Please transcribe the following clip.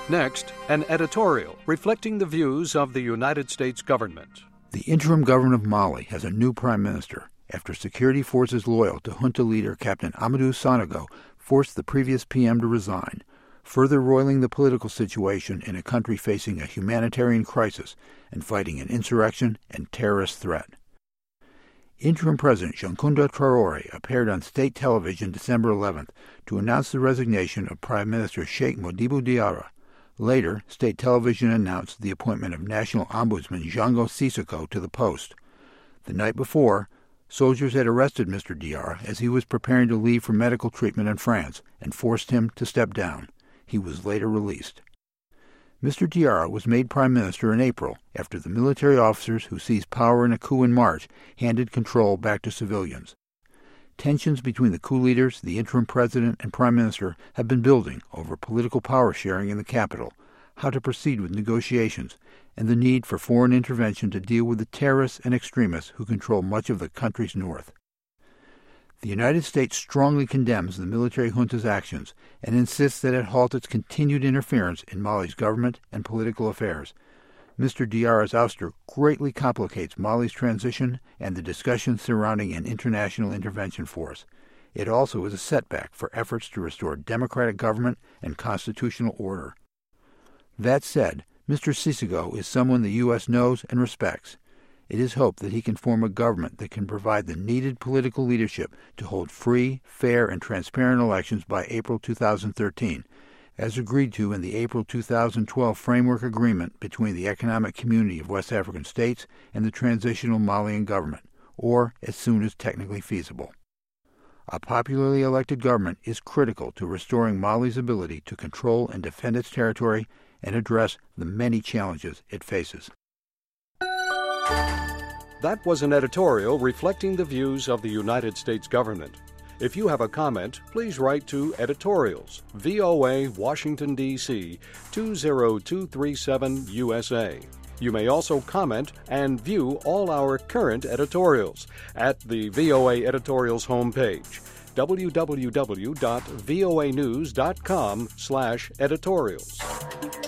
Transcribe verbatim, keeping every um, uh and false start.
Next, an editorial reflecting the views of the United States government. The interim government of Mali has a new prime minister after security forces loyal to junta leader Captain Amadou Sanogo forced the previous P M to resign, further roiling the political situation in a country facing a humanitarian crisis and fighting an insurrection and terrorist threat. Interim President Yankunda Traore appeared on state television December eleventh to announce the resignation of Prime Minister Sheikh Modibo Diarra. Later, state television announced the appointment of National Ombudsman Django Sissoko to the post. The night before, soldiers had arrested Mister Diarra as he was preparing to leave for medical treatment in France and forced him to step down. He was later released. Mister Diarra was made prime minister in April after the military officers who seized power in a coup in March handed control back to civilians. Tensions between the coup leaders, the interim president, and prime minister have been building over political power sharing in the capital, how to proceed with negotiations, and the need for foreign intervention to deal with the terrorists and extremists who control much of the country's north. The United States strongly condemns the military junta's actions and insists that it halt its continued interference in Mali's government and political affairs. Mister Diarra's ouster greatly complicates Mali's transition and the discussions surrounding an international intervention force. It also is a setback for efforts to restore democratic government and constitutional order. That said, Mister Sissoko is someone the U S knows and respects. It is hoped that he can form a government that can provide the needed political leadership to hold free, fair, and transparent elections by April two thousand thirteen, as agreed to in the April two thousand twelve Framework Agreement between the Economic Community of West African States and the Transitional Malian Government, or as soon as technically feasible. A popularly elected government is critical to restoring Mali's ability to control and defend its territory and address the many challenges it faces. That was an editorial reflecting the views of the United States government. If you have a comment, please write to Editorials, V O A, Washington, D C two zero two three seven U S A. You may also comment and view all our current editorials at the V O A Editorials homepage, w w w dot voa news dot com slash editorials.